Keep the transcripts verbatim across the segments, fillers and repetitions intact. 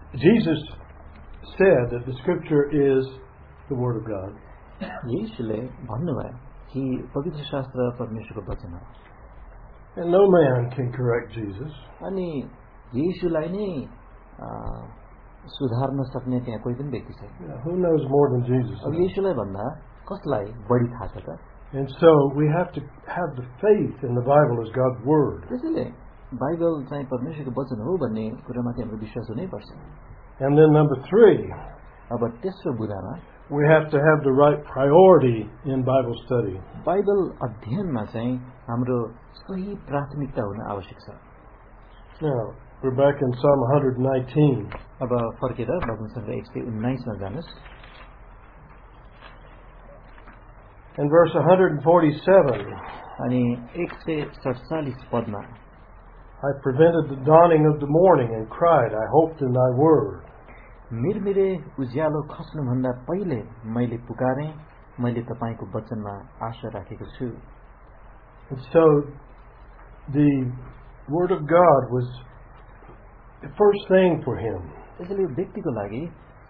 Jesus said that the Scripture is the Word of God. यीशुले भन्नुभयो कि पवित्र शास्त्र परमेश्वरको वचन हो. And no man can correct Jesus. अनि यीशुलाई नै सुधार्न सक्ने त्यहाँ कोही पनि व्यक्ति छैन. Yeah, who knows more than Jesus? अब यीशुलाई भन्दा कसलाई बढी थाहा छ त? And so we have to have the faith in the Bible as God's Word. त्यसैले बाइबल चाहिँ परमेश्वरको वचन हो भन्ने कुरामाथि हाम्रो विश्वास हुनै पर्छ. And then number three, अब तेस्रो बुँदामा we have to have the right priority in Bible study. Bible अध्ययनमा चाहिँ हाम्रो सही प्राथमिकता हुन आवश्यक छ. Now, we're back in Psalm one nineteen. अब फर्केर भजन सङ्ख्या एक सय उन्नाइस मा जानुस्. In verse one forty-seven, अनि एक सय सडचालीस पदमा I prevented the dawning of the morning and cried, I hoped in thy word. मिरमिरे उज्यालो खस्नुभन्दा पहिले मैले पुकारे, मैले तपाईको वचनमा आशा राखेको छु. And so the word of God was the first thing for him. त्यसैले यो व्यक्तिको लागि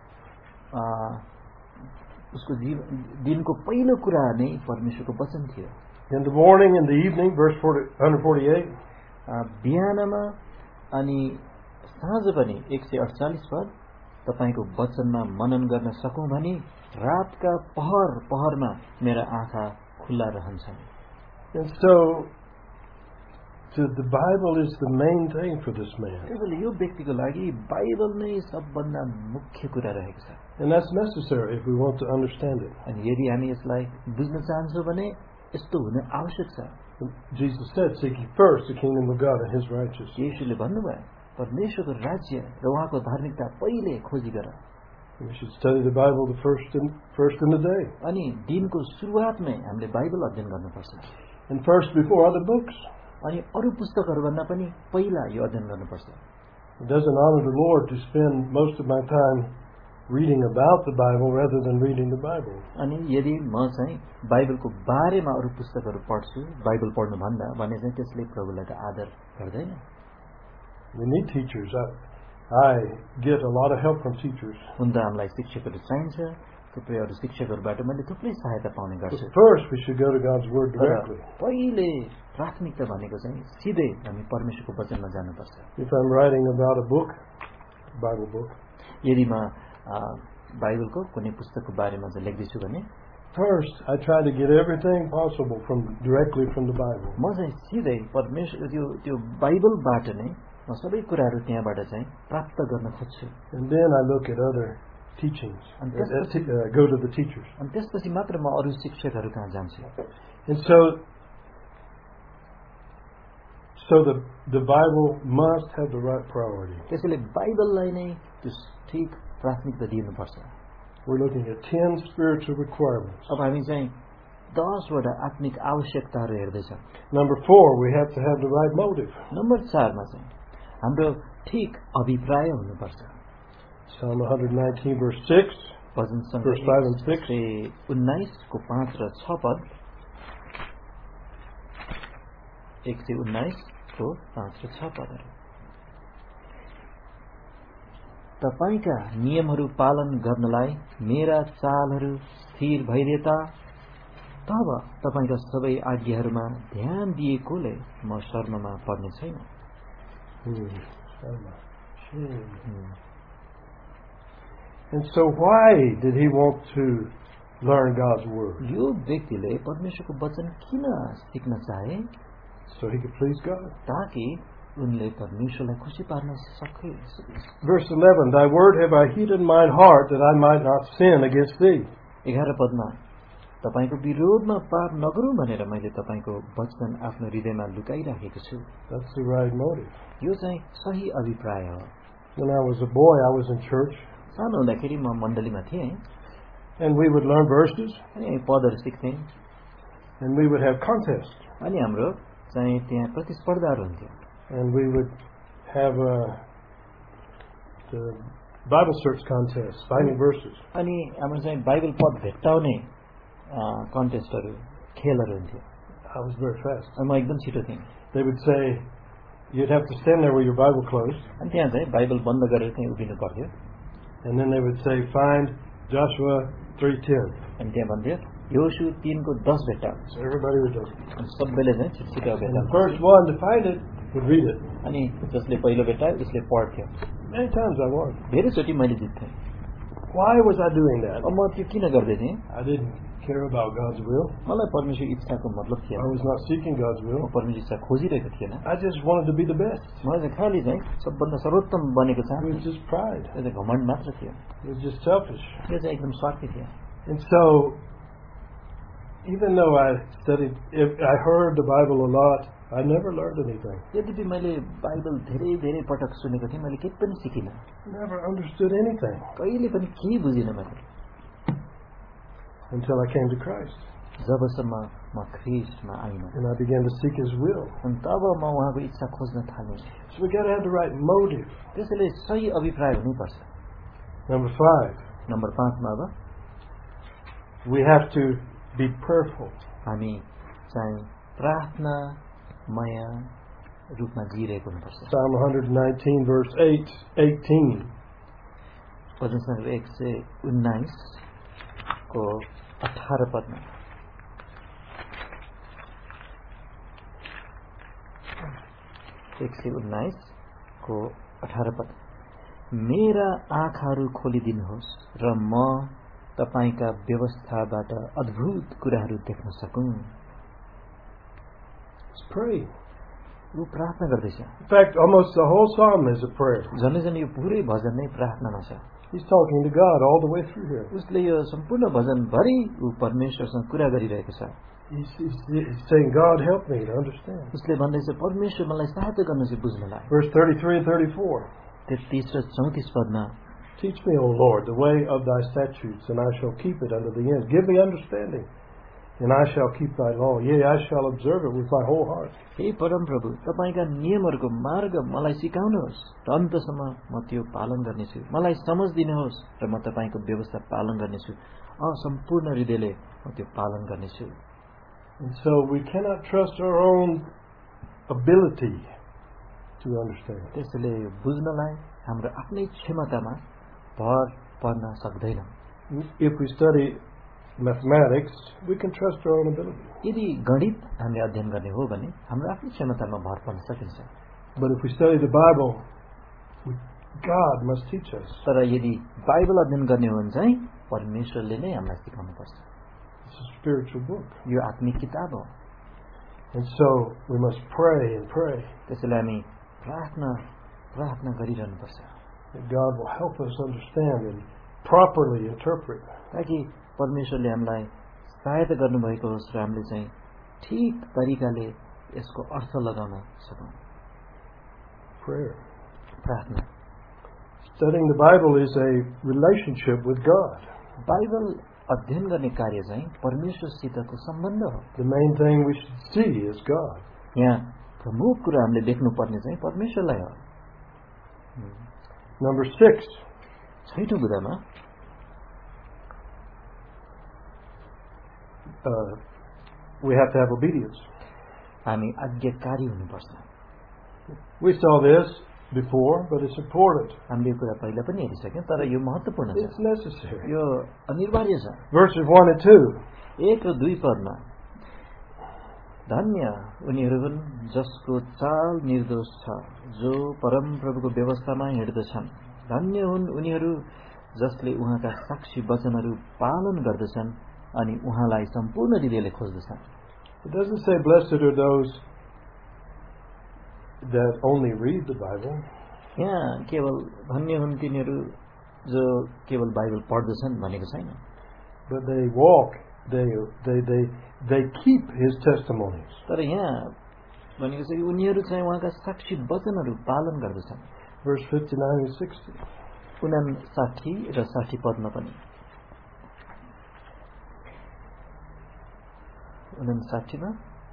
उसको दिनको पहिलो कुरा नै परमेश्वरको वचन थियो. In the morning and the evening, verse one forty-eight. बिहानमा अनि साँझ पनि एक सय अडचालीस पद तपाईको वचनमा मनन गर्न सकौं भनी रातका पहर पहरमा मेरा आँखा खुल्ला रहन्छन्. And so to the Bible is the main thing for this man. त्यसैले यो व्यक्तिको लागि बाइबल नै सबभन्दा मुख्य कुरा रहेको छ. And that's necessary if we want to understand it. अनि यदि हामी यसलाई बुझ्न चाहन्छौं भने यस्तो हुन आवश्यक छ. Jesus said, seek ye first the kingdom of God and his righteousness. येशूले भन्नुभयो परमेश्वरको राज्य र उहाँको धार्मिकता पहिले खोजी गर. We should study the Bible the first in, first in the day. अनि दिनको सुरुवातमै हामीले बाइबल अध्ययन गर्नुपर्छ. And first before other books. अनि अरु पुस्तकहरु भन्दा पनि पहिला यो अध्ययन गर्नुपर्छ. It doesn't honor the Lord to spend most of my time reading about the Bible rather than reading the Bible. अनि यदि म चाहिँ बाइबलको बारेमा अरु पुस्तकहरु पढ्छु बाइबल पढ्नु भन्दा भने चाहिँ त्यसले प्रभुलाई त आदर गर्दैन. We need teachers. I, I get a lot of help from teachers. हुन त हामीलाई शिक्षकहरु चाहिन्छ. थुप्रै अरु शिक्षकहरुबाट मैले थुप्रै सहायता पाउने गर्छु. First we should go to God's word directly. पहिले प्राथमिकता भनेको चाहिँ सिधै हामी परमेश्वरको वचनमा जानुपर्छ. If I'm writing about a book, Bible book. यदि म बाइबलको कुनै पुस्तकको बारेमा चाहिँ लेख्दैछु भने first I try to get everything possible from directly from the Bible. म चाहिँ सिधै परमेश्वर त्यो त्यो बाइबलबाट नै म सबै कुराहरु त्यहाँबाट चाहिँ प्राप्त गर्न खोज्छु. And then I look at other teachings and uh, go to the teachers. अनि त्यसपछि मात्र म अरु शिक्षकहरु कहाँ जान्छु. And so so the the Bible must have the right priority. त्यसैले बाइबललाई नै त्यो ठीक प्राथमिकता दिनुपर्छ. We're looking at ten spiritual requirements. अब हामी चाहिँ दस वटा आत्मिक आवश्यकताहरु हेर्दै छौं. Number four, we have to have the right motive. Number चार मा चाहिँ हाम्रो ठीक अभिप्राय हुनुपर्छ. Psalm one nineteen verse six. Bhajan verse five and six. उन्नाइस को पाँच र छ पद. एक सय उन्नाइस को पाँच र छ पदहरु. तपाईका नियमहरु पालन गर्नलाई मेरा चालहरु स्थिर भइदिएता तब तपाईका सबै आज्ञाहरुमा ध्यान दिएकोले म शर्ममा पर्ने छैन. And so why did he want to learn God's word? यो व्यक्तिले परमेश्वरको वचन किन सिक्न चाहे? So he could please God. ताकि उनले परमेश्वरलाई खुशी पार्न सके. Verse eleven, thy word have I hid in mine heart that I might not sin against thee. एघार पदमा तपाईको विरोधमा पाप नगरौं भनेर मैले तपाईको वचन आफ्नो हृदयमा लुकाइराखेको छु. That's the right motive. यो चाहिँ सही अभिप्राय हो. When I was a boy, I was in church. सानो हुँदाखेरि म मण्डलीमा थिएँ. And we would learn verses. अनि पदहरु सिक्थें. And we would have contests. अनि हाम्रो चाहिँ त्यहाँ प्रतिस्पर्धाहरु हुन्थ्यो. And we would have a the Bible search contest, finding verses. अनि हाम्रो चाहिँ बाइबल पद भेट्टाउने कन्टेस्टहरु खेलहरु हुन्थ्यो. I was very fast. अनि म एकदम छिटो थिएँ. They would say, you'd have to stand there with your Bible closed. अनि त्यहाँ चाहिँ बाइबल बन्द गरेर त्यहाँ उभिनु पर्थ्यो. And then they would say, find Joshua three ten. अनि त्यहाँ भन्थ्यो योशु तीन को दस भेट्टा. So everybody would do it. अनि सबैले चाहिँ छिटछिटो And भेट्टा. the first one to find it would read it. अनि जसले पहिलो भेट्टा उसले पढ्थ्यो. Many times I won. धेरैचोटि मैले जित्थेँ. Why was I doing that? अब म त्यो किन गर्दै थिएँ? I didn't care about God's will. मलाई परमेश्वर इच्छाको मतलब थिएन. I was not seeking God's will. म परमेश्वर इच्छा खोजिरहेको थिएन. I just wanted to be the best. मलाई चाहिँ खालि चाहिँ सबभन्दा सर्वोत्तम बनेको It चाहन्थेँ. was just pride. त्यो चाहिँ घमण्ड मात्र थियो. It was just selfish. त्यो चाहिँ एकदम स्वार्थी थियो. And so, even though I studied, if I heard the Bible a lot, I never learned anything. यद्यपि मैले बाइबल धेरै धेरै पटक सुनेको थिएँ, मैले केही पनि सिकिनँ. Never understood anything कहिले पनि केही बुझिनँ मैले. until I came to Christ. जबसम्म म ख्रीष्टमा आइन. And I began to seek His will. अनि तब म उहाँको इच्छा खोज्न थालेँ. So we got to have the right motive. त्यसैले सही अभिप्राय हुनुपर्छ. Number five, नम्बर पाँचमा अब we have to be prayerful. हामी चाहिँ प्रार्थनामय रूपमा जिरहेको हुनुपर्छ. Psalm one nineteen verse eight, eighteen. भजन सङ्ग्रह एक सय उन्नाइस को अठार पदमा एक सय उन्नाइस को अठार पद मेरा आँखाहरू खोलिदिनुहोस् र म तपाईका व्यवस्थाबाट अद्भुत कुराहरू देख्न सकूं. Let's pray. ऊ प्रार्थना गर्दैछ. In fact, almost the whole psalm is a prayer. झन् झन् यो पुरै भजन नै प्रार्थनामा छ. He's talking to God all the way through here. उसले यो सम्पूर्ण भजनभरि ऊ परमेश्वरसँग कुरा गरिरहेको छ. He's, he's, he's saying, God, help me to understand. उसले भन्दैछ परमेश्वर मलाई सहायता गर्नु चाहिँ बुझ्नलाई. Verse thirty-three and thirty-four. तेत्तीस र चौतीस पदमा Teach me, O Lord, the way of thy statutes, and I shall keep it unto the end. Give me understanding, and I shall keep thy law. Yea, I shall observe it with my whole heart. हे परम प्रभु, तपाईका नियमहरूको मार्ग मलाई सिकाउनुहोस् र अन्तसम्म म त्यो पालन गर्नेछु. मलाई समझ दिनुहोस् र म तपाईको व्यवस्था पालन गर्नेछु. सम्पूर्ण हृदयले म त्यो पालन गर्नेछु. And so we cannot trust our own ability to understand. त्यसैले बुझ्नलाई हाम्रो आफ्नै क्षमतामा भर पर्न सक्दैन. If we study mathematics, we can trust our own ability. यदि गणित हामीले अध्ययन गर्ने हो भने हाम्रो आफ्नै क्षमतामा भर पर्न सकिन्छ. But if we study the Bible, God must teach us. तर यदि बाइबल अध्ययन गर्ने हो भने चाहिँ परमेश्वरले नै हामीलाई सिकाउनु पर्छ. It's a spiritual book. यो आत्मिक किताब हो. And so we must pray and pray. त्यसैले हामी प्रार्थना प्रार्थना गरिरहनु पर्छ. That God will help us understand and properly interpret. ताकि परमेश्वरले हामीलाई सहायता गर्नुभएको होस् र हामीले चाहिँ ठीक तरिकाले यसको अर्थ लगाउन सकौं. Prayer. प्रार्थना. Studying the Bible is a relationship with God. Bible अध्ययन गर्ने कार्य चाहिँ परमेश्वरसितको सम्बन्ध हो. The main thing we should see is God. यहाँ प्रमुख कुरा हामीले देख्नु पर्ने चाहिँ परमेश्वरलाई हो. Number six. छैठौं कुरामा uh, we have to have obedience. हामी आज्ञाकारी हुनुपर्छ. We saw this before, but it's important. हामीले कुरा पहिला पनि हेरिसक्यौं तर यो महत्त्वपूर्ण छ. It's necessary. यो अनिवार्य छ. Verses one and two. एक र दुई पदमा धन्य उनीहरू हुन् जसको चाल निर्दोष छ, जो परम प्रभुको व्यवस्थामा हिँड्दछन्. धन्य हुन् उनीहरू जसले उहाँका साक्षी वचनहरू पालन गर्दछन् अनि उहाँलाई सम्पूर्ण हृदयले खोज्दछन्. It doesn't say blessed are those that only read the Bible. यहाँ केवल धन्य हुन् तिनीहरू जो केवल बाइबल पढ्दछन् भनेको छैन. But they walk, they they they they keep His testimonies. तर यहाँ भनेको छ कि उनीहरू चाहिँ उहाँका साक्षी वचनहरू पालन गर्दछन्. Verse fifty-nine and sixty. उनासाठी र साठी पदमा पनि उनासाठीमा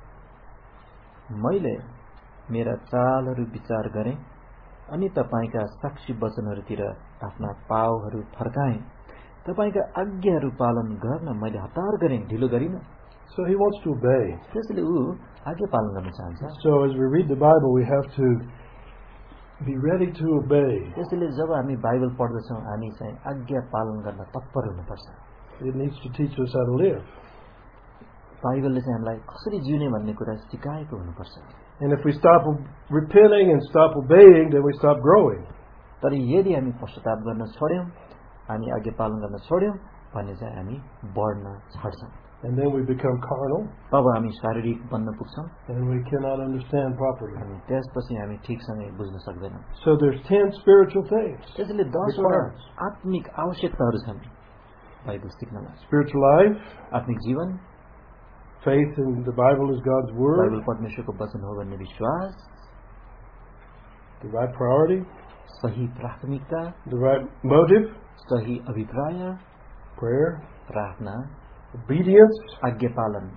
मैले मेरा चालहरू विचार गरेँ अनि तपाईका साक्षी वचनहरूतिर आफ्ना पाउहरू फर्काएँ. तपाईका आज्ञाहरू पालन गर्न मैले हतार गरेँ, ढिलो गरिन. So he wants to obey. त्यसैले ऊ आज्ञा पालन गर्न चाहन्छ. So as we read the Bible, we have to be ready to obey. त्यसैले जब हामी बाइबल पढ्दछौँ हामी चाहिँ आज्ञा पालन गर्न तत्पर हुनुपर्छ. It needs to teach us how to live. बाइबलले चाहिँ हामीलाई कसरी जिउने भन्ने कुरा सिकाएको हुनुपर्छ. And if we stop repenting and stop obeying, then we stop growing. तर यदि हामी पश्चाताप गर्न छोड्यौं, हामी आज्ञा पालन गर्न छोड्यौं भने चाहिँ हामी बढ्न छाड्छौं. And then we become carnal. तब हामी शारीरिक बन्न पुग्छौं. And we cannot understand properly. अनि त्यसपछि हामी ठीकसँग बुझ्न सक्दैनौं. So there's ten spiritual things. त्यसैले दस वटा आत्मिक आवश्यकताहरू छन् बाइबल सिक्नमा. Spiritual life, आत्मिक जीवन, faith in the Bible is God's word, Bible परमेश्वरको वचन हो भन्ने विश्वास, the right priority, सही प्राथमिकता, the right motive, सही अभिप्राय, prayer, प्रार्थना, obedience, आज्ञा पालन.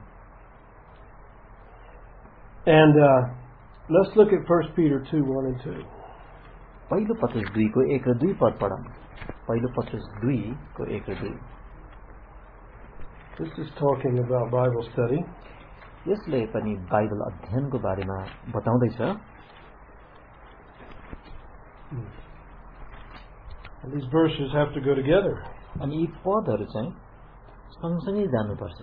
and uh, let's look at First Peter two one and two. पहिलो पत्रुस दुई को एक र दुई पद पढौं. पहिलो पत्रुस दुई को एक र दुई. This is talking about Bible study. यसले पनि बाइबल अध्ययनको बारेमा बताउँदैछ. And these verses have to go together. अनि यी पदहरू चाहिँ सँगसँगै जानुपर्छ.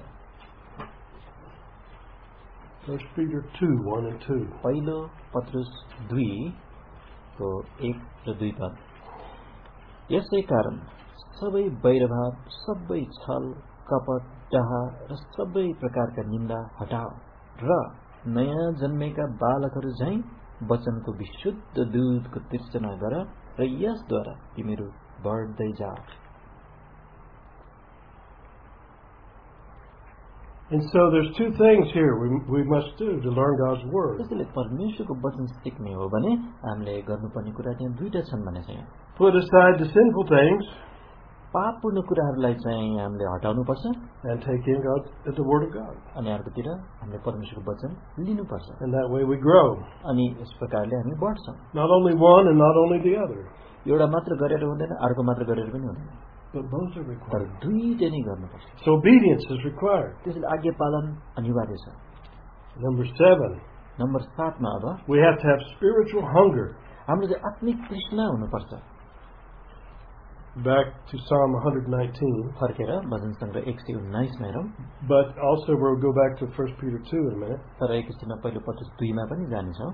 First Peter two one and two. पहिलो पत्रुस दुई को एक र दुई पद. यसै कारण सबै वैरभाव, सबै छल, कपट, डाह र सबै प्रकारका निन्दा हटाओ र नयाँ जन्मेका बालकहरू झैं वचनको विशुद्ध दूधको तृष्णा गर र यसद्वारा तिमीहरू बढ्दै जाओ. And so there's two things here we, we must do to learn God's Word. त्यसैले परमेश्वरको वचन सिक्ने हो भने हामीले गर्नुपर्ने कुरा त्यहाँ दुईटा छन् भने चाहिँ Put aside the sinful things पापपूर्ण कुराहरूलाई चाहिँ हामीले हटाउनुपर्छ and take in God, the Word of God. अनि अर्कोतिर हामीले परमेश्वरको वचन लिनुपर्छ. And that way we grow. अनि यस प्रकारले हामी बढ्छौं. Not only one and not only the other. एउटा मात्र गरेर हुँदैन, अर्को मात्र गरेर पनि हुँदैन. But both are तर required. दुईटै नै गर्नुपर्छ. So obedience is required. त्यसैले आज्ञा पालन अनिवार्य छ. Number seven, नम्बर सात मा अब we have to have spiritual hunger. हाम्रो चाहिँ आत्मिक तृष्णा हुनुपर्छ. Back to Psalm one nineteen. फर्केर भजन सङ्ग्रह एक सय उन्नाइस मा हेरौँ. But also we'll go back to First Peter two in a minute. तर एकैछिनमा पहिलो पत्रुस दुई मा पनि जानेछौँ.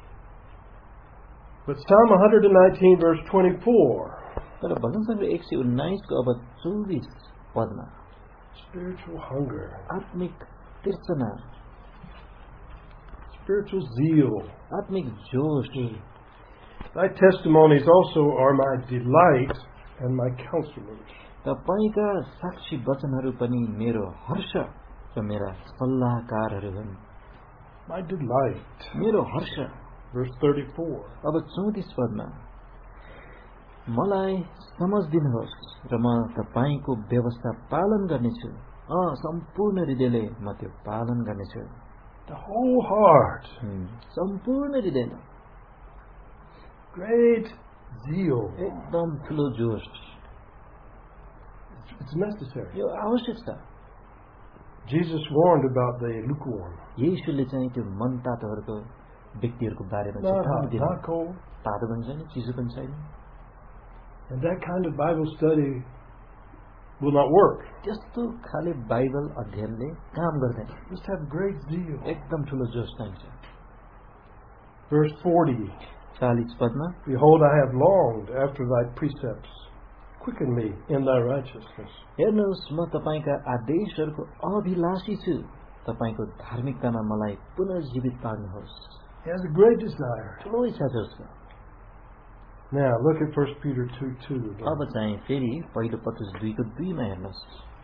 But Psalm one nineteen verse twenty-four. तर भजन सङ्ग्रह एक सय उन्नाइस को अब चौबीस पदमा Spiritual hunger. आत्मिक तृष्णा, Spiritual zeal. आत्मिक जोश. Thy testimonies also are my delight and my counselors. तपाईका साक्षी वचनहरू पनि मेरो हर्ष र मेरा सल्लाहकारहरू हुन्. My delight. मेरो हर्ष. Verse thirty-four. अब चौतीस पदमा मलाई समझ दिनुहोस् र म तपाईको व्यवस्था पालन गर्नेछु. अ सम्पूर्ण हृदयले म त्यो पालन गर्नेछु. The whole heart. सम्पूर्ण हृदयले. Great zeal. एकदम ठुलो जोश. It's necessary. यो आवश्यक छ. Jesus warned about the lukewarm. येशूले चाहिँ त्यो मन तातोहरूको व्यक्तिहरूको बारेमा Not चेतावनी hot, दिनु. not cold. तातो पनि छैन, चिसो पनि छैन. And that kind of Bible study will not work. त्यस्तो खाले बाइबल अध्ययनले काम गर्दैन. Just have great zeal. एकदम ठुलो जोश चाहिन्छ. Verse forty. चालीस पदमा Behold, I have longed after thy precepts. Quicken me in thy righteousness. हेर्नुहोस् म तपाईका आदेशहरूको अभिलाषी छु. तपाईको धार्मिकतामा मलाई पुनर्जीवित पार्नुहोस्. He has a great desire. ठुलो इच्छा छ उसको. Now look at First Peter two two. अब चाहिँ फेरि पहिलो पत्रुस दुई को दुई मा हेर्नुहोस्.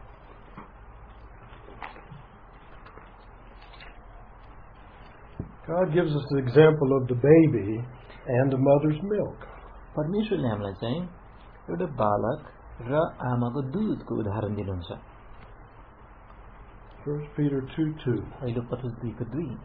God gives us the example of the baby and the mother's milk. परमेश्वरले हामीलाई चाहिँ एउटा बालक र आमाको दूधको उदाहरण दिनुहुन्छ. First Peter two two. पहिलो पत्रुस दुई को दुई.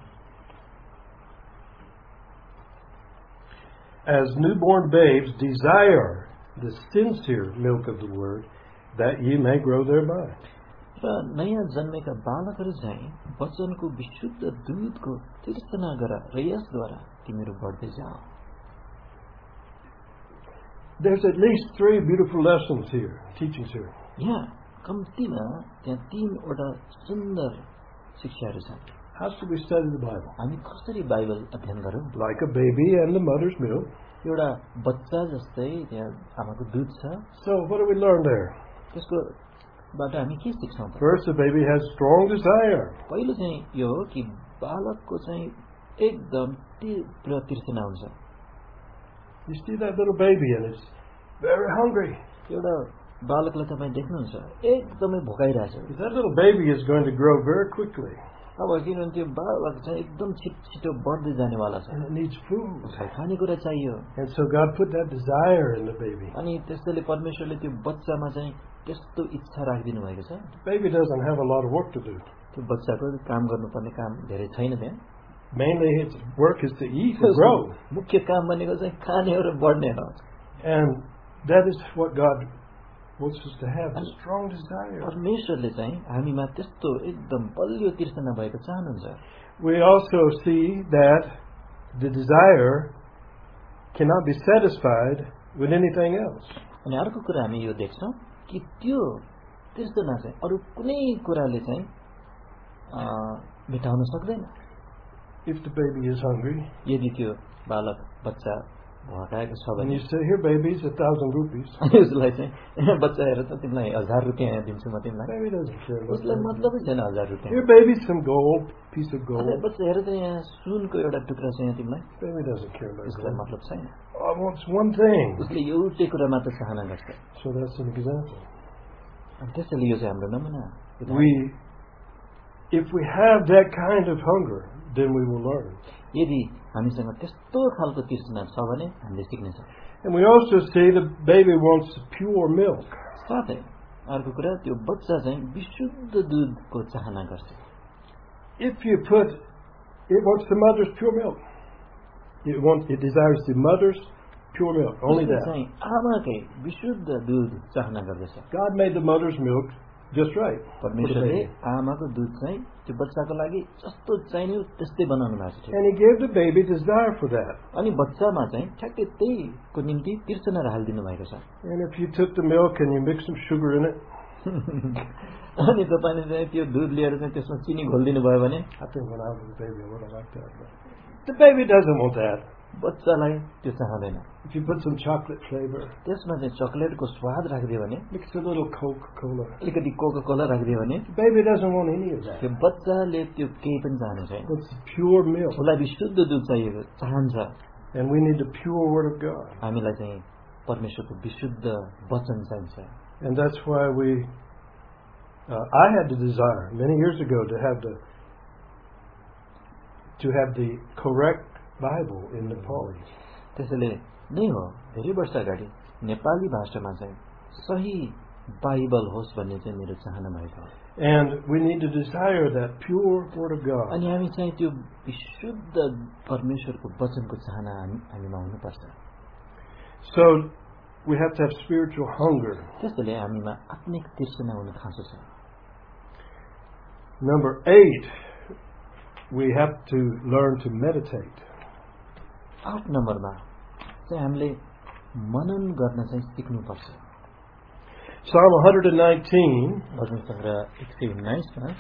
As newborn babes desire the sincere milk of the word, that ye may grow thereby. र नयाँ जन्मेका बालकहरू चाहिँ वचनको विशुद्ध दूधको तीर्थना गर र यसद्वारा तिमीहरू बढ्दै जाओ. There's at least three beautiful lessons here, teachings here. यहाँ कम्तीमा त्यहाँ तीनवटा सुन्दर शिक्षाहरू छन्. How should we study the Bible? हामी कसरी बाइबल अध्ययन गरौँ? Like a baby and the mother's milk. एउटा बच्चा जस्तै त्यहाँ आमाको दूध छ. So what do we learn there? त्यसकोबाट हामी के सिक्छौँ त? First, the baby has strong desire. पहिलो चाहिँ यो हो कि बालकको चाहिँ एकदम तीव्र तृष्णा हुन्छ. You see that little baby and it's very hungry. एउटा बालकलाई तपाईँ देख्नुहुन्छ एकदमै भोकाइरहेछ. That little baby is going to grow very quickly. अब किनभने त्यो बालक चाहिँ एकदम छिटो छिटो बढ्दै जानेवाला छ. And it needs food. उसलाई खानेकुरा चाहियो. And so God put that desire in the baby. अनि त्यसैले परमेश्वरले त्यो बच्चामा चाहिँ त्यस्तो इच्छा राखिदिनु भएको छ. The baby doesn't have a lot of work to do. त्यो बच्चाको काम गर्नुपर्ने काम धेरै छैन त्यहाँ. Mainly its work is to eat and grow. मुख्य काम भनेको चाहिँ खाने हो र बढ्ने हो. And that is what God wants us to have, a strong desire. परमेश्वरले चाहिँ हामीमा त्यस्तो एकदम बलियो तृष्णा भएको चाहनुहुन्छ. We also see that the desire cannot be satisfied with anything else. अनि अर्को कुरा हामी यो देख्छौँ कि त्यो तृष्णा चाहिँ अरू कुनै कुराले चाहिँ मेटाउन सक्दैन. If the baby is hungry, यदि त्यो बालक बच्चा भकाएको छ and भने you say, here baby, it's a thousand rupees. उसलाई चाहिँ बच्चा हेर त तिमीलाई हजार रुपियाँ दिन्छु म तिमीलाई. Baby doesn't care about उसलाई that. मतलबै छैन हजार रुपियाँ. Here baby, some gold, piece of gold. बच्चा हेर त यहाँ सुनको एउटा टुक्रा छ यहाँ तिमीलाई. Baby doesn't care about उसलाई gold. मतलब छैन. I want one thing. उसले एउटै कुरा मात्र चाहना गर्छ. So that's an example. अनि त्यसैले यो चाहिँ हाम्रो नमुना. We, if we have that kind of hunger, then we will learn. यदि हामीसँग त्यस्तो खालको तृष्णा छ भने हामीले सिक्नेछौँ. And we also see the baby wants pure milk. साथै अर्को कुरा त्यो बच्चा चाहिँ विशुद्ध दूधको चाहना गर्छ. If you put, it wants the mother's pure milk. It wants, it desires the mother's pure milk. Only that. चाहिँ आमाकै विशुद्ध दूध चाहना गर्दछ. God made the mother's milk just right. परमेश्वरले आमाको दूध चाहिँ त्यो बच्चाको लागि जस्तो चाहियो त्यस्तै बनाउनु भएको छ. And He gave the baby desire for that. अनि बच्चामा चाहिँ ठ्याक्कै त्यहीको निम्ति तृष्णा राखिदिनु भएको छ. And if you took the milk and you mix some sugar in it, अनि तपाईले चाहिँ त्यो दूध लिएर चाहिँ त्यसमा चिनी घोल्दिनु भयो भने, I think when I was a baby I would have liked that. But the baby doesn't want that. बच्चालाई त्यो चाहदैन. If you put some chocolate flavor, त्यसमा चाहिँ चकलेटको स्वाद राखिदियो भने, mix a little Coca-Cola, अलिकति कोका कोला राखिदियो भने, the baby doesn't want any of that. त्यो बच्चाले त्यो केही पनि चाहनु छैन. It's pure milk. उसलाई विशुद्ध दूध चाहिएको चाहन्छ. And we need the pure word of God. हामीलाई चाहिँ परमेश्वरको विशुद्ध वचन चाहिन्छ. And that's why we, uh, I had the desire many years ago to have the, to have the correct Bible in Nepali. त्यसैले नै हो धेरै वर्ष अगाडि नेपाली भाषामा चाहिँ सही बाइबल होस् भन्ने चाहिँ मेरो चाहना भएको हो. And we need to desire that pure word of God. अनि हामी चाहिँ त्यो विशुद्ध परमेश्वरको वचनको चाहना हामीमा हुनुपर्छ. So we have to have spiritual hunger. त्यसैले हामीमा आत्मिक तृष्णा हुन खाँचो छ. Number eight, we have to learn to meditate. आठ नम्बरमा चाहिँ हामीले मनन गर्न चाहिँ सिक्नुपर्छ. Psalm one nineteen, भजन सङ्ग्रह एक सय उन्नाइसमा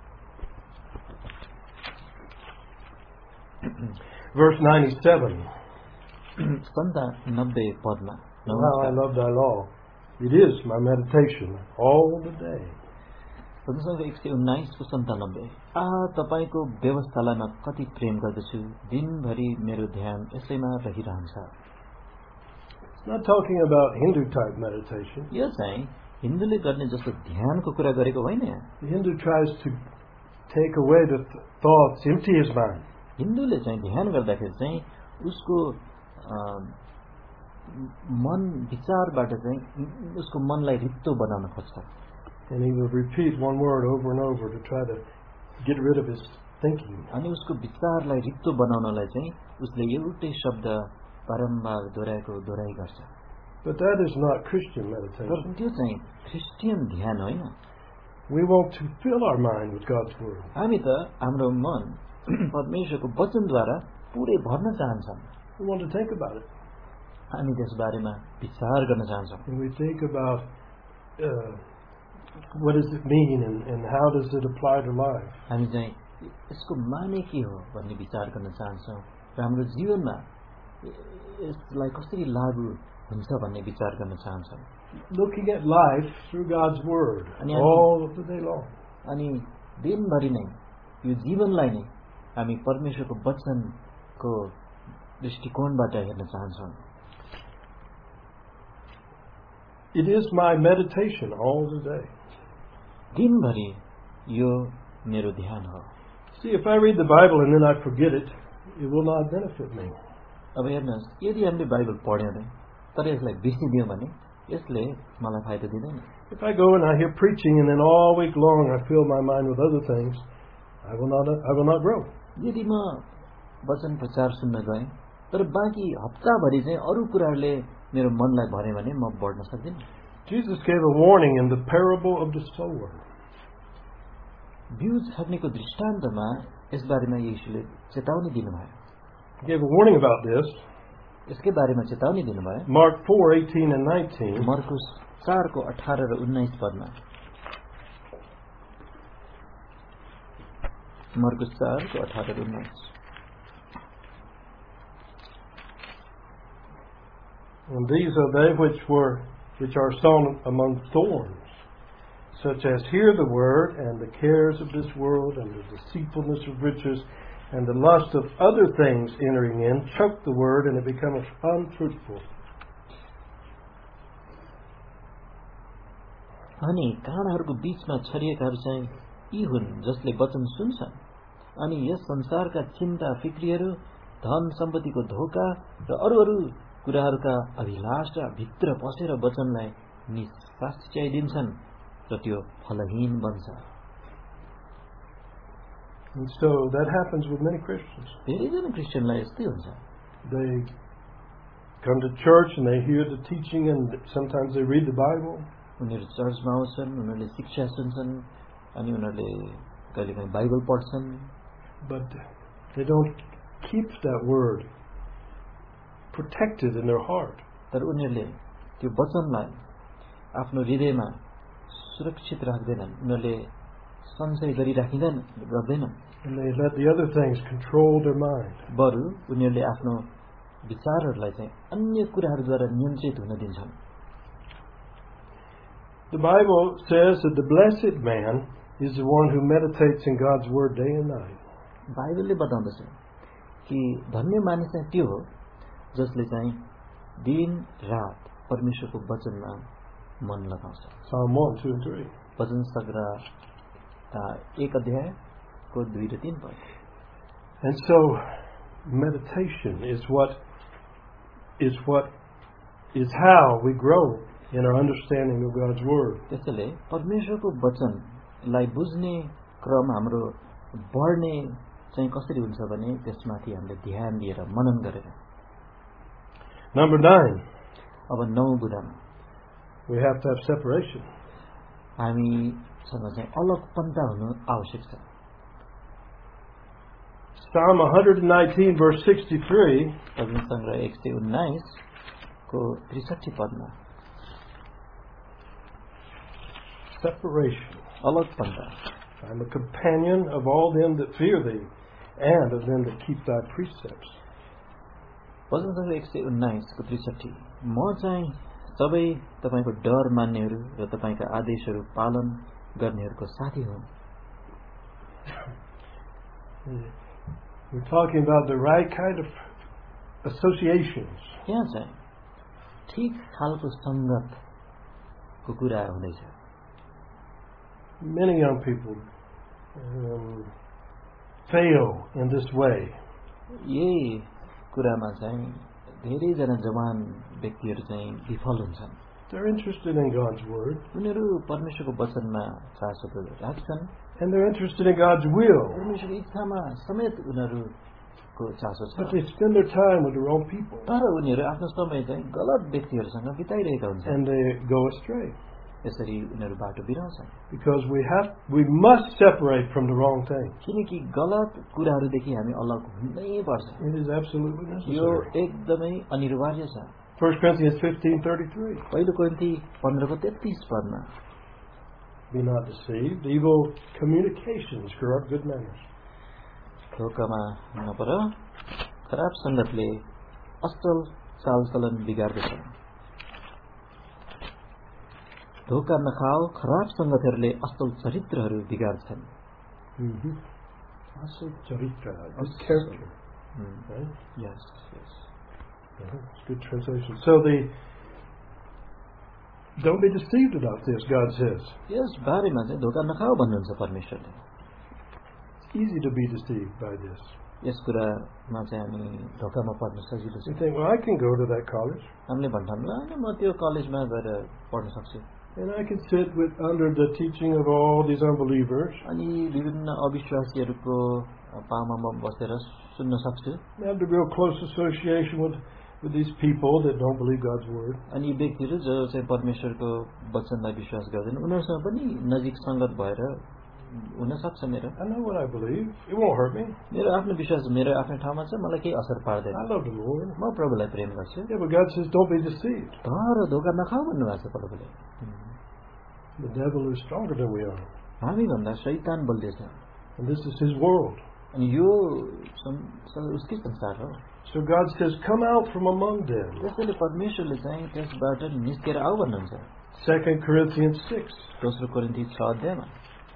verse ninety-seven. सन्तानब्बे पदमा, How I love thy law. It is my meditation all the day. भजन सङ्ग्रह एक सय उन्नाइसको सन्तानब्बे. आ तपाईँको व्यवस्थालाई म कति प्रेम गर्दछु, दिनभरि मेरो ध्यान यसैमा रहिरहन्छ. It's not talking about Hindu type meditation. यो चाहिँ हिन्दूले गर्ने जस्तो ध्यानको कुरा गरेको होइन. The Hindu tries to take away the th- thoughts, empty his mind. हिन्दूले चाहिँ ध्यान गर्दाखेरि चाहिँ उसको मन विचारबाट चाहिँ उसको मनलाई रित्तो बनाउन खोज्छ. And he will repeat one word over and over to try to get rid of his thinking. अनि उसको विचारलाई रित्तो बनाउनलाई चाहिँ उसले एउटै शब्द बारम्बार दोहोऱ्याएको दोहोऱ्याइ गर्छ. But that is not Christian तर meditation. त्यो चाहिँ क्रिस्चियन ध्यान होइन. We want to fill our mind with God's Word. हामी त हाम्रो मन परमेश्वरको वचनद्वारा पुरै भर्न चाहन्छौँ. We want to think about it. हामी त्यस बारेमा विचार गर्न चाहन्छौँ. And we think about uh, what does it mean and, and how does it apply to life. हामी चाहिँ यसको माने के हो भन्ने विचार गर्न चाहन्छौँ र हाम्रो जीवनमा यसलाई कसरी लागू हुन्छ भन्ने विचार गर्न चाहन्छौँ. Looking at life through God's Word अनि all of the day long. अनि दिनभरि नै यो जीवनलाई नै हामी परमेश्वरको वचनको दृष्टिकोणबाट हेर्न चाहन्छौँ. It is my meditation all the day. दिनभरि यो मेरो ध्यान हो. See, if I read the Bible and then I forget it, it will not benefit me. अब हेर्नुहोस्, यदि हामीले बाइबल पढ्यौँ नै तर यसलाई बिर्सिदियौँ भने यसले मलाई फाइदा दिँदैन. If I go and I hear preaching and then all week long I fill my mind with other things, I will not I will not grow. यदि म वचन प्रचार सुन्न गएँ तर बाँकी हप्ताभरि चाहिँ अरू कुराहरूले मेरो मनलाई भरे भने म बढ्न सक्दिनँ. Jesus gave a warning in the parable of the sower. बीज छर्नेको दृष्टान्तमा यस बारेमा येशूले चेतावनी दिनुभयो. He gave a warning about this. यसकै बारेमा चेतावनी दिनुभयो. Mark four eighteen and nineteen. मर्कुस चार को अठारह र उन्नाइस पदमा. मर्कुस चार को अठारह र उन्नाइस. And these are they which were which are sown among thorns, such as hear the word, and the cares of this world, and the deceitfulness of riches, and the lust of other things entering in, choke the word, and it becometh unfruitful. अनि काँडाहरूको बीचमा छरिएकाहरू चाहिँ यी हुन् जसले वचन सुन्छन् अनि यस संसारका चिन्ता फिक्रीहरू, धन सम्पत्तिको धोका र अरू अरू कुराहरूका अभिलाषा भित्र पसेर वचनलाई निश्चयाइदिन्छन् र त्यो फलहीन बन्छ. And so that happens with many Christians. धेरैजना क्रिस्चियनलाई यस्तै हुन्छ. They come to church and they hear the teaching and sometimes they read the Bible. उनीहरू चर्चमा आउँछन्, उनीहरूले शिक्षा सुन्छन् अनि उनीहरूले कहिलेकाहीँ बाइबल पढ्छन्. But they don't keep that word protected in their heart. तर उनीहरूले त्यो वचनलाई आफ्नो हृदयमा सुरक्षित राख्दैनन्, उनीहरूले संशय गरिराख्दैन गर्दैनन्. And they let the other things control their mind. बरु उनीहरूले आफ्नो विचारहरूलाई चाहिँ अन्य कुराहरूद्वारा नियन्त्रित हुन दिन्छन्. The Bible says that the blessed man is the one who meditates in God's word day and night. बाइबलले बताउँदछ कि धन्य मानिस चाहिँ त्यो हो जसले चाहिँ दिन रात परमेश्वरको वचनमा मन लगाउँछ. Psalm one, two, and three. वचन संग्रह एक अध्यायको दुई र तीन पद. And so meditation is what is what is how we grow in our understanding of God's word. त्यसैले परमेश्वरको वचनलाई बुझ्ने क्रम हाम्रो बढ्ने चाहिँ कसरी हुन्छ भने त्यसमाथि हामीले ध्यान दिएर मनन गरेर. Number nine. अब नौ बुँदामा we have to have separation. हामीसँग चाहिँ अलगपन्ता हुनु आवश्यक छ. Psalm one nineteen verse sixty-three. भजन संग्रह एक सय उन्नाइस को त्रिसठी पदमा separation. अलगपन्ता. I am a companion of all them that fear thee, and of them that keep thy precepts. भजन संग्रह एक सय उन्नाइस को त्रिसठी. म चाहिँ सबै तपाईको डर मान्नेहरू र तपाईका आदेशहरू पालन गर्नेहरूको साथी हुँ. We're talking about the right kind of associations. यहाँ चाहिँ ठीक खालको संगतको कुरा हुँदैछ. Many young people um, fail in this way. यही कुरामा चाहिँ धेरैजना जवान व्यक्तिहरू चाहिँ विफल हुन्छन्. They're interested in God's word. उनीहरू परमेश्वरको वचनमा चासो राख्छन्. And they're interested in God's will. परमेश्वरको इच्छामा समेत उनीहरूको चासो छ. But they spend their time with the wrong people. तर उनीहरू आफ्नो समय चाहिँ गलत व्यक्तिहरूसँग बिताइरहेका हुन्छन्. And they go astray. यसरी उनीहरू बाटो बिराउँछन् because we have we must separate from the wrong thing. किनकि गलत कुराहरूदेखि हामी अलग हुनै पर्छ It is absolutely यो necessary. एकदमै अनिवार्य छ First Corinthians fifteen thirty-three. पहिलो कोरिन्थी पन्ध्रको तेत्तीस पदमा Be not deceived. Evil communications corrupt good manners. धोकामा नपर खराब संगतले असल चालचलन बिगार्दछ धोका नखाओ खराब संगतहरूले असल चरित्रहरू बिगार्छन् Mm-hmm. Also charitra, good character. Hmm. Right? Yes, yes. Uh-huh. It's a good translation. So the don't be deceived about this, God says. यस बारेमा चाहिँ धोका नखाओ भन्नुहुन्छ परमेश्वरले It's easy to be deceived by this. यस कुरामा चाहिँ हामी धोकामा पर्न सजिलो छ You think, well, I can go to that college हामीले भन्ठान ल अनि म त्यो कलेजमा गएर पढ्न सक्छु and I can sit with under the teaching of all these unbelievers. अनि विभिन्न अविश्वासीहरूको पामा म बसेर सुन्न सक्छु I have a real close association with with these people that don't believe God's word. अनि व्यक्तिहरू जो चाहिँ परमेश्वरको वचनलाई विश्वास गर्दैन उनीहरूसँग पनि नजिक संगत भएर हुन सक्छ मेरो I know what I believe. It won't hurt me. मेरो आफ्नो विश्वास मेरो आफ्नो ठाउँमा छ मलाई केही असर पार्दैन I love the Lord. म प्रभुलाई प्रेम गर्छु Yeah, but God says, don't be deceived. तर धोका नखाऊ भन्नुभएको छ प्रभुले The devil is stronger than we are. हामी भन्दा शैतान बलियो छ And this is his world. अनि यो सं- स- उसकै संसार हो So God says, come out from among them. त्यसैले परमेश्वरले चाहिँ त्यसबाट निस्केर आऊ भन्नुहुन्छ Second Corinthians six. दोस्रो कोरिन्थी छ अध्यायमा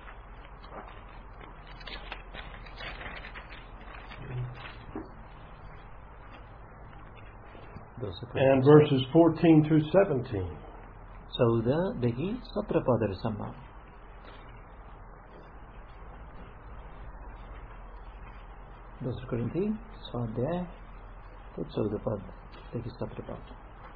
दोस्रो And कोरिन्थी verses fourteen through seventeen. चौधदेखि सत्र पदहरूसम्म दोस्रो कोरिन्थी छ अध्यायको चौध पददेखि सत्र पद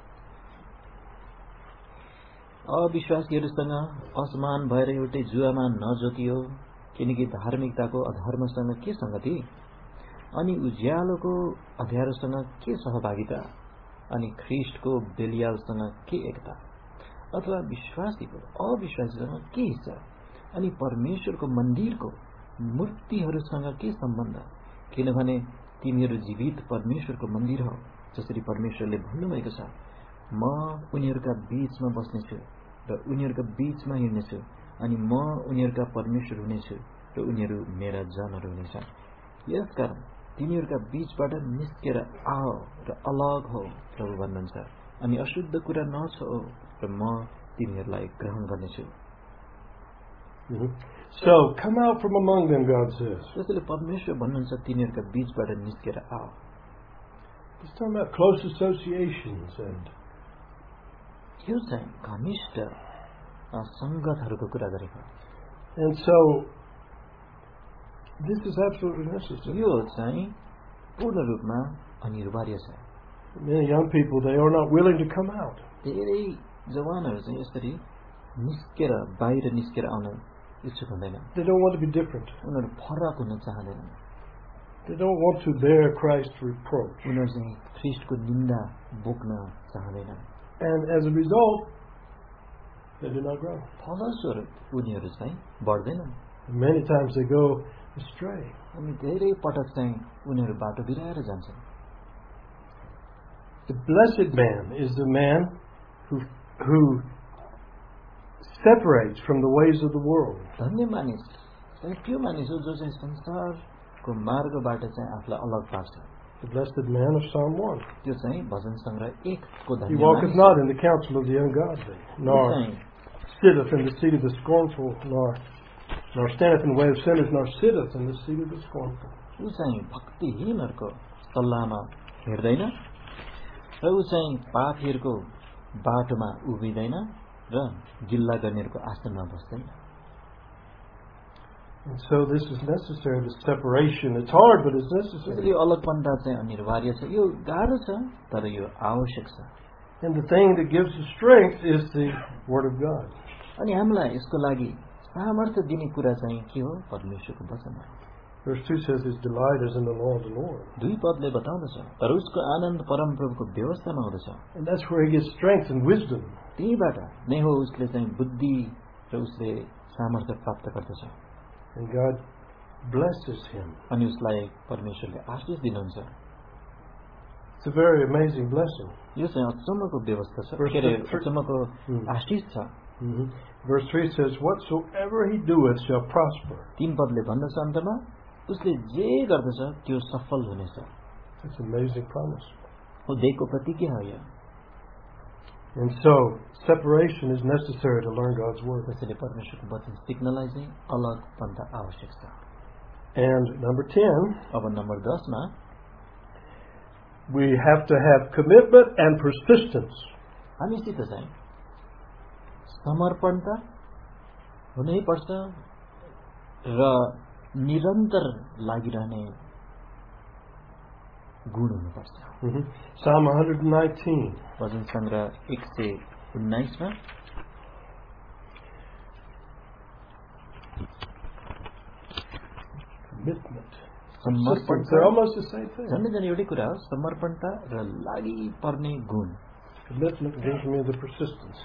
अविश्वासीहरूसँग असमान भएर एउटै जुवामा नजोतियो किनकि धार्मिकताको अधर्मसँग के संगति अनि उज्यालोको अँध्यारोसँग के सहभागिता अनि ख्रीष्टको बेलियालसँग के एकता अथवा विश्वासीको अविश्वासीसँग के हिस्सा अनि परमेश्वरको मन्दिरको मूर्तिहरूसँग के सम्बन्ध किनभने तिमीहरू जीवित परमेश्वरको मन्दिर हो जसरी परमेश्वरले भन्नुभएको छ म उनीहरूका बीचमा बस्नेछु र उनीहरूका बीचमा हिँड्नेछु अनि म उनीहरूका परमेश्वर हुनेछु र उनीहरू मेरा जनहरू हुनेछन् यसकारण तिनीहरूका बीचबाट निस्केर आओ र अलग हो प्रभु भन्नुहुन्छ अनि अशुद्ध कुरा नछो र म तिनीहरूलाई ग्रहण गर्नेछु Mhm. So come out from among them, God says. त्यसैले परमेश्वर भन्नुहुन्छ तिनीहरूका बीचबाट निस्केर आओ He's talking about close associations and यो चाहिँ घनिष्ठ संगतहरूको कुरा गरेको and so this is absolutely necessary. यो चाहिँ पूर्ण रूपमा अनिवार्य छ Many young people, they are not willing to come out. धेरै जवानहरू चाहिँ यसरी निस्केर बाहिर निस्केर आउन इच्छुक हुँदैन They don't want to be different. उनीहरू फरक हुन चाहँदैनन् They don't want to bear Christ's reproach. उनीहरू चाहिँ ख्रीष्टको निन्दा बोक्न चाहँदैनन् And as a result, they do not grow. फलस्वरूप उनीहरू चाहिँ बढ्दैनन् Many times they go astray. अनि धेरै पटक चाहिँ उनीहरू बाटो बिराएर जान्छन् The blessed man is the man who who separates from the ways of the world. धन्य मानिस चाहिँ त्यो मानिस हो जो चाहिँ संसारको मार्गबाट चाहिँ आफूलाई अलग पार्छ The blessed man of Psalm one. त्यो चाहिँ भजन सङ्ग्रह एकको He धन्य walketh मानिस not in the counsel of the ungodly, ऊ nor चाहिँ sitteth in the seat of the scornful, nor nor standeth in the way of sinners, nor sitteth in the seat of the scornful. ऊ चाहिँ भक्तिहीनहरूको सल्लाहमा हिँड्दैन र ऊ चाहिँ पापीहरूको बाटोमा उभिँदैन र गिल्ला गर्नेहरूको आसनमा बस्दैन And so this is necessary, the separation. It's hard, but it's necessary. त्यसैले यो अलगपन्था चाहिँ अनिवार्य छ यो गाह्रो छ तर यो आवश्यक छ And the thing that gives the strength is the Word of God. अनि हामीलाई यसको लागि सामर्थ्य दिने कुरा चाहिँ के हो परमेश्वरको वचन हो Verse two says his delight is in the law of the Lord. दुई पदले बताउँदछ तर उसको आनन्द परमप्रभुको व्यवस्थामा हुँदछ And that's where he gets strength and wisdom. त्यहीबाट नै हो उसले चाहिँ बुद्धि र उसले सामर्थ्य प्राप्त गर्दछ And God blesses him. अनि उसलाई परमेश्वरले आशीष दिनुहुन्छ It's a very amazing blessing. यो चाहिँ अचम्मको व्यवस्था छ Verse के अरे three- अचम्मको Hmm. आशीष छ Mhm. Verse three says, "Whatsoever he doeth shall prosper." तीन पदले भन्दछ अन्तमा उसले जे गर्दछ त्यो सफल हुनेछ That's an amazing promise. हो दिएको प्रतिज्ञा हो यो And so, separation is necessary to learn God's word. त्यसैले परमेश्वरको वचन सिक्नलाई चाहिँ अलग पन्था आवश्यक छ And number ten, अब नम्बर दसमा we have to have commitment and persistence. हामीसित चाहिँ समर्पणता हुनै पर्छ र निरन्तर लागिरहने गुण हुनुपर्छ Mhm. Psalm one nineteen. भजन सङ्ग्रह एक सय उन्नाइसमा Commitment. समर्पण Persistence. They're almost the same thing. झन्डै झन् एउटै कुरा हो समर्पणता र लागि पर्ने गुण Commitment gives me the persistence.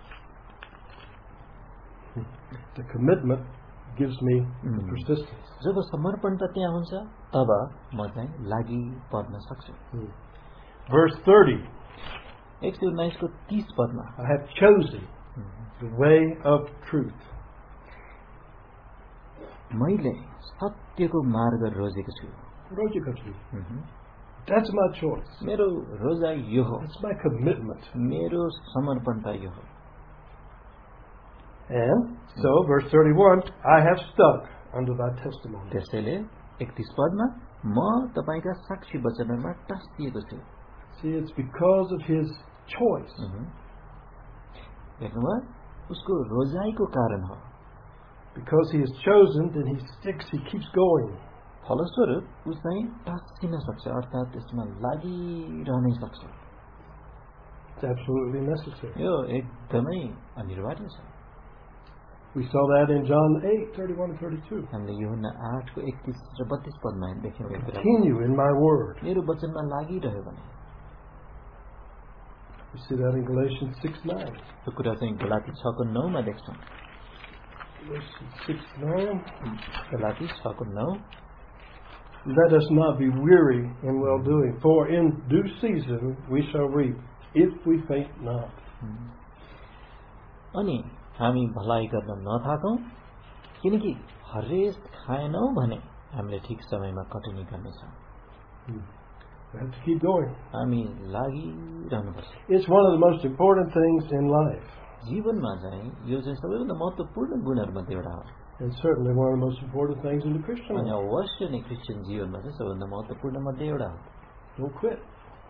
The commitment gives me the Mm. persistence. जब समर्पणता त्यहाँ हुन्छ तब म चाहिँ लागि पर्न सक्छु Hmm. Verse thirty, एक सय उन्नाइसको तीस पदमा I have chosen the way of truth. मैले सत्यको मार्ग रोजेको छु What else you got to do? मह्म। That's my choice. मेरो रोजाइ यो हो That's my commitment. मेरो समर्पणता यो हो And so, verse thirty-one, I have stuck under thy testimony. त्यसैले एकतीस पदमा म तपाईका साक्षी वचनहरूमा टाँसिएको छु See, it's because of his choice. मह्म। हेर्नुभयो उसको रोजाइको कारण हो Because he is chosen, then he sticks, he keeps going. फलस्वरूप ऊ चाहिँ टाँसिन सक्छ अर्थात् त्यसमा लागिरहनै सक्छ It's absolutely necessary. यो एकदमै अनिवार्य छ We saw that in John eight, thirty-one and thirty-two. हामीले यूहन्ना आठको एकतीस र बत्तीस पदमा देख्यौँ यो कुरा Continue in my word. मेरो वचनमा लागिरह्यो भने We see that in Galatians six nine. त्यो कुरा चाहिँ गलाती छको नौमा देख्छौँ Galatians six nine. गलाती छको नौ Let us not be weary in well doing, for in due season we shall reap, if we faint not. अनि हामी भलाइ गर्न नथाकौँ किनकि हरेस खाएनौँ भने हामीले ठिक समयमा कटनी गर्नेछौँ We have to keep going. हामी लागिरहनुपर्छ It's one of the most important things in life, जीवनमा चाहिँ यो चाहिँ सबैभन्दा महत्त्वपूर्ण गुणहरूमध्ये एउटा हो and certainly one of the most important things in the Christian अनि life. अवश्य नै क्रिस्चियन जीवनमा चाहिँ सबैभन्दा महत्त्वपूर्ण मध्ये एउटा हो Don't quit.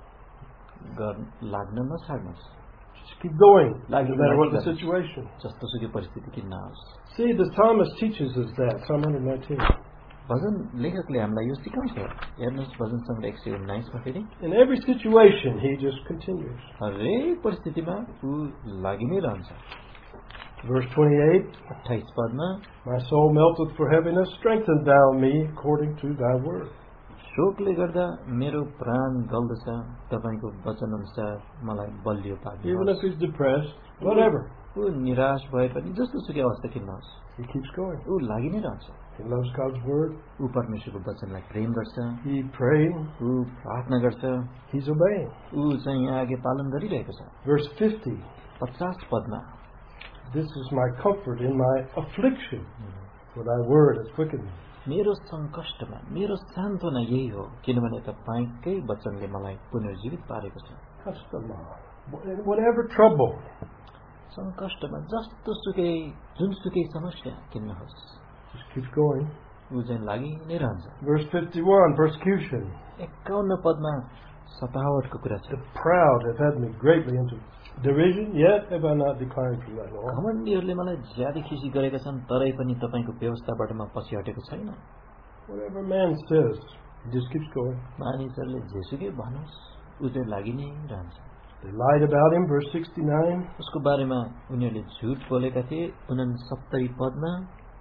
गर्न लाग्न नछाड्नुहोस् Just keep going, Like- no matter what the like that. situation. जस्तो सुकै परिस्थिति किन नहोस् See, the psalmist teaches us that, Psalm one nineteen. भजन लेखकले हामीलाई यो सिकाउँछ हेर्नुहोस् भजन सङ्ग्रह एक सय उन्नाइसमा फेरि In every situation, he just continues. हरेक परिस्थितिमा ऊ लागि नै रहन्छ Verse twenty-eight, अट्ठाइस पदमा my soul melteth for heaviness, strengthen thou me according to thy word. शोकले गर्दा मेरो प्राण गल्दछ तपाईँको वचन अनुसार मलाई बलियो Even पार्नुहोस् if he's depressed, whatever, ऊ निराश भए पनि जस्तो सुकै अवस्था किन नहोस् he keeps going. ऊ लागि नै रहन्छ He loves God's word. ऊ परमेश्वरको वचनलाई प्रेम गर्छ He praying. ऊ प्रार्थना गर्छ He's obeying. ऊ चाहिँ यहाँ आगे पालन गरिरहेको छ Verse fifty, पचास पदमा this is my comfort in my affliction, for thy word has quickened me. मेरो सङ्कष्टमा मेरो सान्त्वना यही हो किनभने तपाईँकै वचनले मलाई पुनर्जीवित पारेको छ Customer. Whatever trouble, सङ्कष्टमा जस्तो सुकै जुनसुकै समस्या किन नहोस् just keeps going. ऊ चाहिँ लागि नै रहन्छ Verse fifty-one, persecution. एकाउन्न पदमा सतावटको कुरा छ The proud have had me greatly into derision, yet have I not declined from thy law. घमण्डीहरूले मलाई ज्यादै खिसी गरेका छन् तरै पनि तपाईँको व्यवस्थाबाट म पछि हटेको छैन Whatever man says, he just keeps going. मानिसहरूले जेसुकै भनोस् ऊ चाहिँ लागि नै रहन्छ They lied about him, verse sixty-nine. उसको बारेमा उनीहरूले झुट बोलेका थिए उनसत्तरी पदमा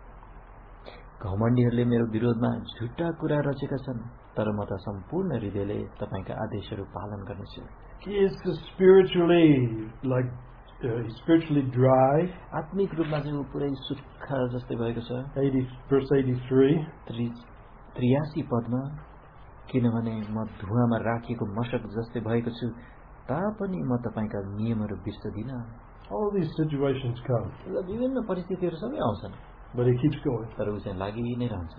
घमण्डीहरूले मेरो विरोधमा झुटा कुरा रचेका छन् तर म त सम्पूर्ण हृदयले तपाईँका आदेशहरू पालन गर्नेछु He is spiritually like uh, he's spiritually dry. आत्मिक रूपमा चाहिँ ऊ पुरै सुक्खा जस्तै भएको छ। eighty, verse eighty-three. त्रियासी पदमा, किनभने म धुवामा राखिएको मशक जस्तै भएको छु, तापनि म तपाईका नियमहरू बिर्सदिन। All these situations come. विभिन्न परिस्थितिहरू सबै आउँछन्, but he keeps going. तर ऊ चाहिँ लागि नै रहन्छ।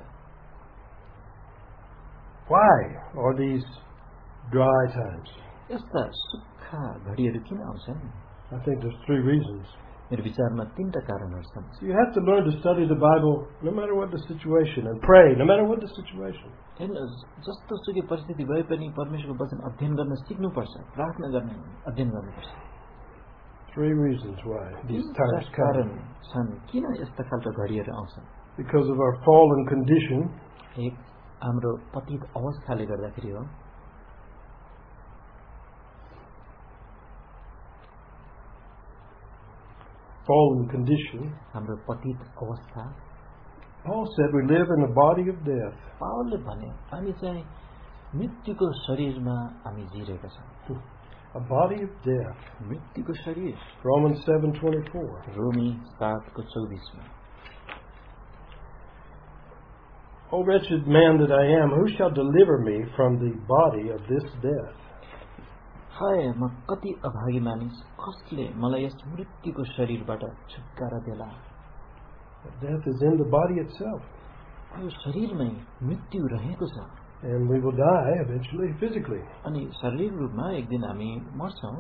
Why are these dry times? यस्ता सुक्खा घडीहरू किन आउँछन्? I think there's three reasons. मेरो विचारमा तीनटा कारणहरू छन्। So you have to learn to study the Bible no matter what the situation, and pray no matter what the situation. हेर्नुहोस्, जस्तो सुकै परिस्थिति भए पनि परमेश्वरको वचन अध्ययन गर्न सिक्नुपर्छ, प्रार्थना गर्न अध्ययन गर्नुपर्छ। Three reasons why these times कारण come. छन् किन यस्ता खालका घडीहरू आउँछन्। Because of our fallen condition. एक हाम्रो पतित अवस्थाले गर्दाखेरि हो। Fallen condition. हाम्रो पतित अवस्था। Paul said we live in a body of death. पावलले भने हामी चाहिँ मृत्युको शरीरमा हामी जिरहेका छौँ। A body of death. मृत्युको शरीर। Romans seven twenty-four. रोमी सात को चौबीस में। O wretched man that I am, who shall deliver me from the body of this death? हाय म कति अभागी मानिस, कसले मलाई यस मृत्युको शरीरबाट छुटकारा देला। Death is in the body itself. यो शरीरमै मृत्यु रहेको छ। And we will die eventually physically. अनि शारीरिक रूपमा एक दिन हामी मर्छौं।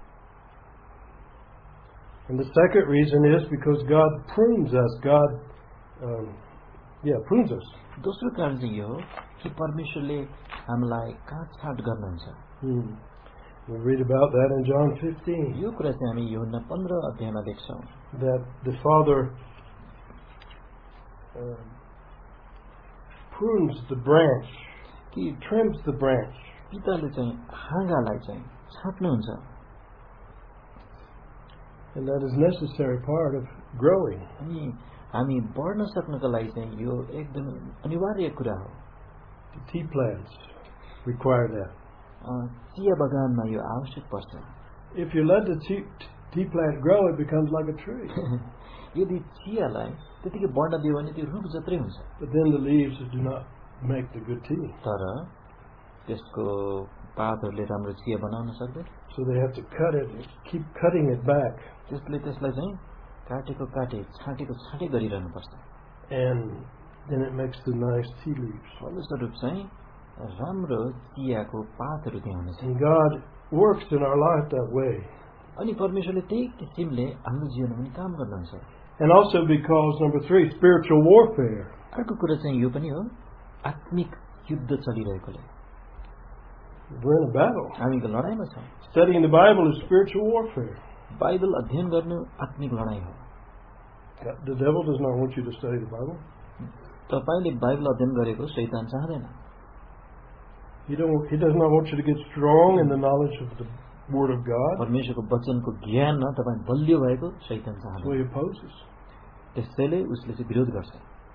And the second reason is because God prunes us. God, um, yeah, prunes us. दोस्रो कारण चाहिँ यो हो कि परमेश्वरले हामीलाई काटछाट गर्नुहुन्छ। Hmm. We read about that in John fifteen. यो कुरा चाहिँ हामी यूहन्ना पन्ध्र अध्यायमा देख्छौं। That the Father uh, prunes the branch. He trims the branch. पिताले चाहिँ हाँगालाई चाहिँ छाट्नुहुन्छ। And that is necessary part of growing. अनि हामी बढ्न सक्नको लागि चाहिँ यो एकदम अनिवार्य कुरा हो। The tea plants require that. चिया बगानमा यो आवश्यक पर्छ। If you let the tea, tea plant grow, it becomes like a tree. यदि चियालाई त्यतिकै बढ्न दियो भने त्यो रुख जत्रै हुन्छ। But then the leaves do not make the good tea. तर त्यसको पातहरूले राम्रो चिया बनाउन सक्दैन। So they have to cut it, and keep cutting it back. त्यसले त्यसलाई चाहिँ काटेको काटे, छाटेको छाटे गरिरहनु पर्छ। And then it makes the nice tea leaves. फलस्वरूप चाहिँ राम्रो चियाको पातहरू त्यहाँ हुनेछ। And God works in our life that way. अनि परमेश्वरले त्यही किसिमले हाम्रो जीवनमा पनि काम गर्नुहुन्छ। And also because, number three, spiritual warfare. अर्को कुरा चाहिँ यो पनि हो, आत्मिक युद्ध चलिरहेकोले। We're in a battle. हामीको लडाईमा छौँ। Studying the Bible is spiritual warfare. Bible अध्ययन गर्नु आत्मिक लडाई हो। The devil does not want you to study the Bible. तपाईले बाइबल अध्ययन गरेको शैतान चाहदैन। He don't. He does not want you to get strong in the knowledge of the Word of God. परमेश्वरको वचनको ज्ञानमा तपाई बलियो भएको शैतान चाहदैन। So he opposes. त्यसैले उसले चाहिँ विरोध गर्छ।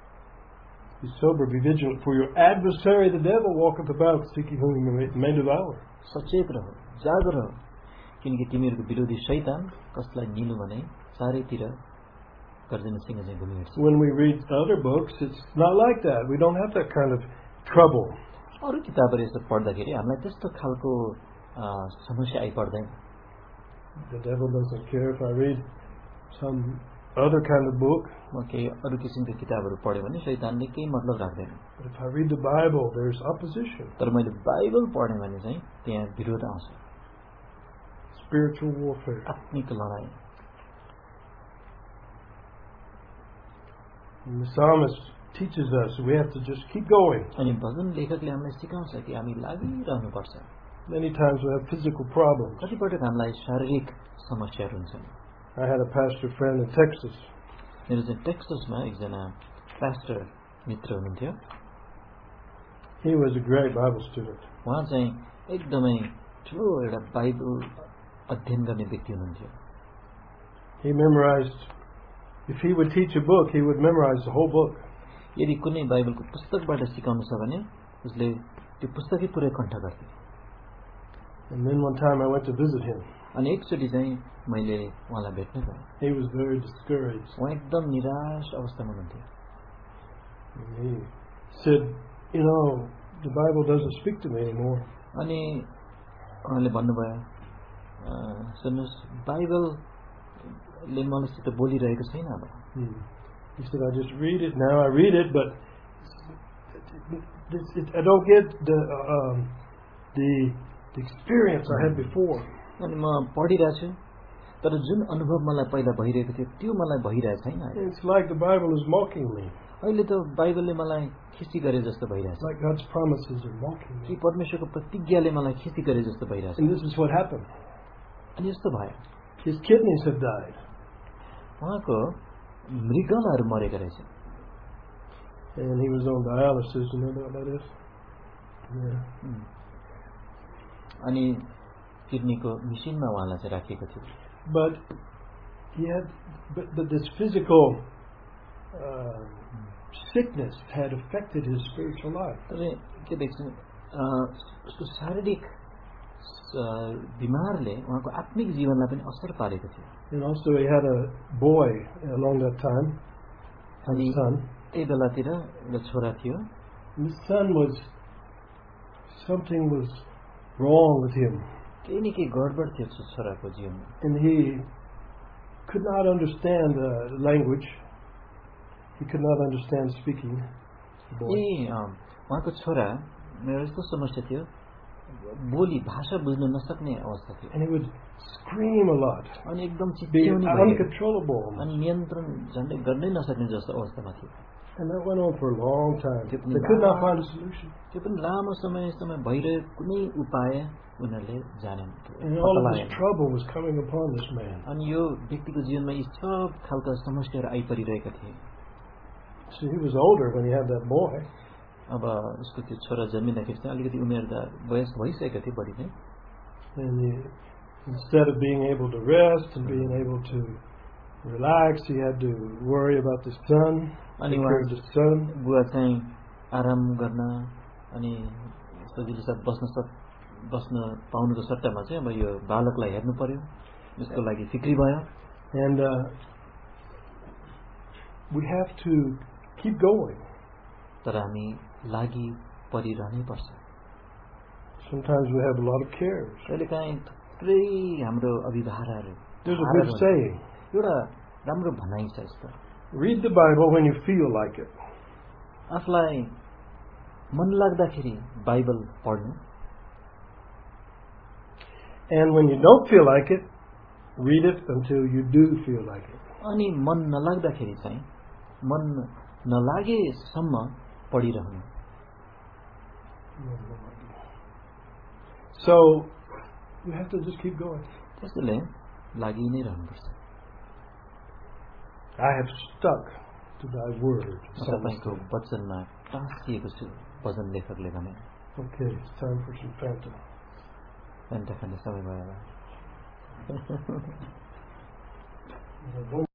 Be sober, be vigilant, for your adversary, the devil, walketh about seeking whom he may devour. सचेत रहो, जागरुक रहो, किनकि तिमीहरूको विरोधी शैतान कसलाई निनु भने चारैतिर गर्जनसिंह चाहिँ घुमिहिँड्छ। When we read other books, it's not like that. We don't have that kind of trouble. अरू किताबहरू यस्तो पढ्दाखेरि हामीलाई त्यस्तो खालको समस्या आइपर्दैन। The devil doesn't care if I read some other kind of book. म केही अरू किसिमको किताबहरू पढ्यो भने शैतानले केही मतलब राख्दैन। But if I read the Bible, there's opposition. तर मैले बाइबल पढेँ भने चाहिँ त्यहाँ विरोध आउँछ। Spiritual warfare. आत्मिक लडाई। And the psalmist teaches us we have to just keep going. अनि भजन लेखकले हामीलाई सिकाउँछ कि हामी लागिरहनु पर्छ। Many times we have physical problems. कतिपटक हामीलाई शारीरिक समस्याहरू हुन्छन्। I had a pastor friend in Texas. मेरो चाहिँ टेक्ससमा एकजना पास्टर मित्र हुनुहुन्थ्यो। He was a great Bible student. उहाँ चाहिँ एकदमै ठुलो एउटा बाइबल अध्ययन गर्ने व्यक्ति हुनुहुन्थ्यो। He memorized, if he would teach a book, he would memorize the whole book. यदि कुनै बाइबलको पुस्तकबाट सिकाउनु छ भने उसले त्यो पुस्तकै पुरै कण्ठ गर्थे। And then one time I went to visit him. अनि एकचोटि चाहिँ मैले उहाँलाई भेट्न पाएँ. He was very discouraged. उहाँ एकदम निराश अवस्थामा हुनुहुन्थ्यो. He said, you know, the Bible doesn't speak to me anymore. अनि उहाँले भन्नुभयो, सुन्नुहोस्, बाइबलले मलाईसित बोलिरहेको छैन अब. He said, I just read it now. I read it, but it, it, I don't get the um, the the experience I had before. अनि म पढिरहेको छु, तर जुन अनुभव मलाई पहिला भइरहेको थियो त्यो मलाई भइरहेको छैन. It's like the Bible is mocking me. अहिले त बाइबलले मलाई खिसी गरे जस्तो भइरहेछ. Like God's promises are mocking me. कि परमेश्वरको प्रतिज्ञाले मलाई खिसी गरे जस्तो भइरहेछ. And this is what happened. अनि यस्तो भयो. His kidneys have died. उहाँको मृगलाहरू मरेको रहेछ. And he was on dialysis. You know what that is? Yeah. अनि किडनीको मिसिनमा उहाँलाई चाहिँ राखिएको थियो. But he had, but, but this physical uh, sickness had affected his spiritual life. तर के देख्छु, उसको शारीरिक बिमारले उहाँको आत्मिक जीवनलाई पनि असर पारेको थियो. And also he had a boy along that time. अनि son. त्यही बेलातिर एउटा छोरा थियो. And his son was, something was wrong with him. केही न केही गडबड थियो छोराको जीवनमा. And he could not understand uh, language. He could not understand speaking. ए उहाँको छोरा मेरो यस्तो समस्या थियो, बोली भाषा बुझ्न नसक्ने अवस्था थियो. And he would scream a lot. अनि एकदम Be चिच्याउने uncontrollable. अनि नियन्त्रण झन्डै गर्नै नसक्ने जस्तो अवस्थामा थियो. And that went on for a long time. They could not find a solution. त्यो पनि लामो समयसम्म भइरहेको कुनै उपाय उनीहरूले जानेन. And all of this trouble was coming upon this man. अनि यो व्यक्तिको जीवनमा यी सब खालका समस्याहरू आइपरिरहेका थिए. So he was older when he had that boy. अब उसको त्यो छोरा जन्मिँदाखेरि चाहिँ अलिकति उमेरदा वयस भइसकेको थियो बढी नै. And he, instead of being able to rest and being able to relax, he had to worry about the son. अनि बुवा चाहिँ आराम गर्न अनि सजिलोसाथ बस्न सक् बस्न पाउनुको सट्टामा चाहिँ अब यो बालकलाई हेर्नु पर्यो, यसको लागि फिक्री भयो. And uh, we have to keep going. तर हामी लागि परिरहनै पर्छ. Sometimes we have a lot of cares. कहिलेकाहीँ थुप्रै हाम्रो अभिभारहरू. There's a good saying. एउटा राम्रो भनाइ छ यस्तो. Read the Bible when you feel like it. आफूलाई मन लाग्दाखेरि बाइबल पढ्नु. And when you don't feel like it, read it until you do feel like it. अनि मन नलाग्दाखेरि चाहिँ मन नलागेसम्म पढिरहनु. So we have to just keep going. त्यसैले लागि नै रहनुपर्छ. I have stuck to thy word. तपाईँको वचनमा टाँसिएको छु, भजन लेखकले भने. Okay, it's time for some Fanta. Fanta खाने समय भयो.